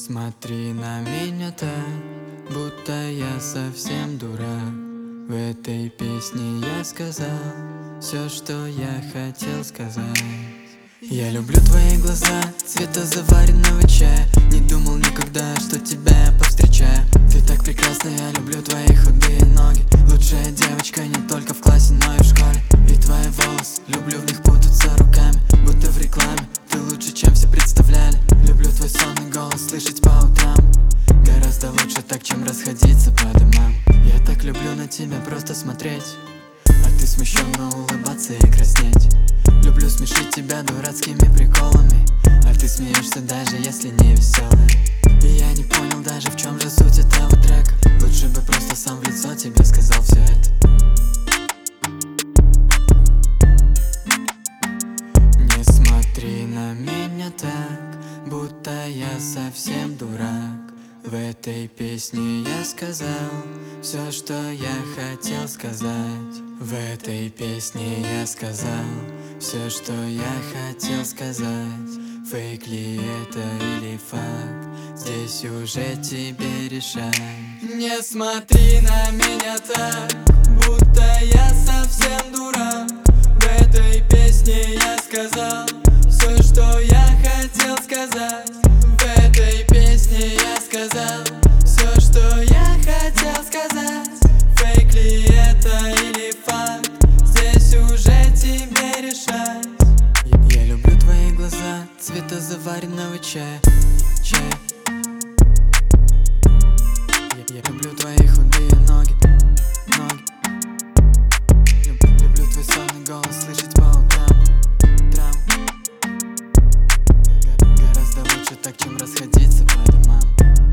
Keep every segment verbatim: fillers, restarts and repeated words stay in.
Смотри на меня так, будто я совсем дурак. В этой песне я сказал все, что я хотел сказать. Я люблю твои глаза, цвета заваренного чая. Не думал никогда, что тебя я повстречаю. Ты так прекрасна, я люблю твои худые ноги. Лучшая девочка не только в классе, но и в школе. И твои волосы, люблю в них путаться руками, будто в рекламе. Ты лучше, чем все представляли. Люблю твой сонный голос слышать по утрам. Гораздо лучше так, чем расходиться по домам. Я так люблю на тебя просто смотреть, а ты смущенно улыбаться и краснеть. Люблю смешить тебя дурацкими приколами, а ты смеешься, даже если не веселая. И я не понял даже, в чем же суть этого трека. Лучше бы просто сам в лицо тебе сказал все это. Не смотри на меня так, будто я совсем дурак. В этой песне я сказал все, что я хотел сказать. В этой песне я сказал все, что я хотел сказать. Фейк ли это или факт, здесь уже тебе решать. Не смотри на меня так, будто я совсем дурак. В этой песне я сказал все, что я хотел сказать. В этой песне я сказал все, что я хотел сказать. Фейк ли это или факт, здесь уже тебе решать. Я, я люблю твои глаза, цвета заваренного чая, чая. Я, я люблю твои худые ноги, ноги. Люблю, люблю твой сонный голос слышать по утрам, утрам. Гораздо лучше так, чем расходиться по домам.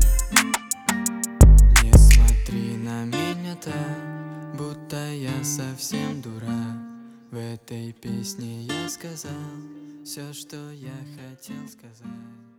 Не смотри на меня так, будто я совсем дурак. В этой песне я сказал все, что я хотел сказать.